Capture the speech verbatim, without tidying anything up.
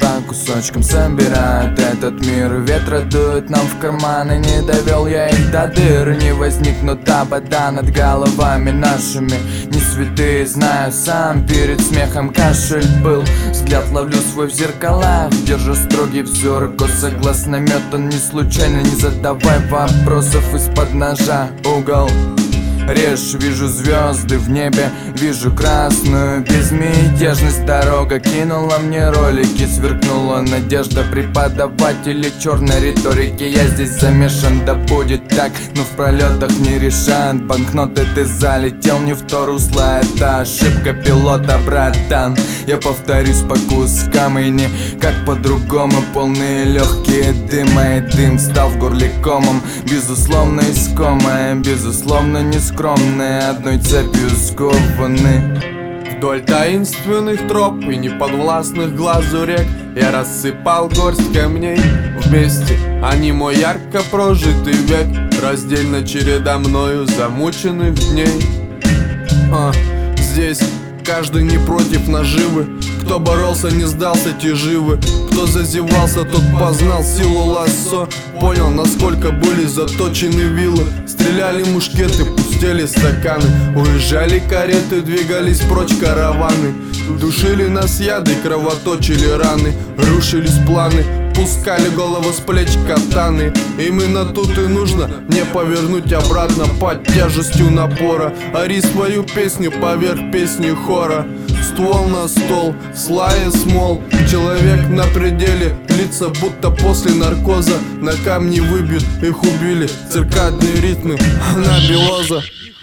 по кусочкам собирают этот мир. Ветра дует нам в карманы, не довел я их до дыр. Не возникнут обода над головами нашими. Не святые, знаю сам, перед смехом кашель был. Взгляд ловлю свой в зеркалах, держу строгий взор. Косоглаз наметан не случайно, не задавай вопросов из-под ножа. Угол режь, вижу звезды в небе, вижу красную безмятежность. Дорога кинула мне ролики, сверкнула надежда преподавателей черной риторики. Я здесь замешан, да будет так, но в пролетах не решат. Банкноты ты залетел не в то русло, это ошибка пилота, братан. Я повторюсь по кускам и не как по-другому. Полные легкие дыма, и дым стал в горле комом. Безусловно искомое, безусловно не скромные, одной цепью скованы. Вдоль таинственных троп и неподвластных глазу рек я рассыпал горсть камней. Вместе они мой ярко прожитый век, раздельно череда мною замученных дней. а, Здесь каждый не против наживы. Кто боролся, не сдался, те живы. Кто зазевался, тот познал силу лассо. Понял, насколько были заточены вилы. Стреляли мушкеты, пустели стаканы. Уезжали кареты, двигались прочь караваны. Душили нас яды, кровоточили раны. Рушились планы, пускали голову с плеч катаны. Именно тут и нужно не повернуть обратно под тяжестью напора. Ори свою песню поверх песни хора. Ствол на стол, слая смол. Человек на пределе, лица будто после наркоза. На камни выбьют, их убили циркадные ритмы, анабиоза.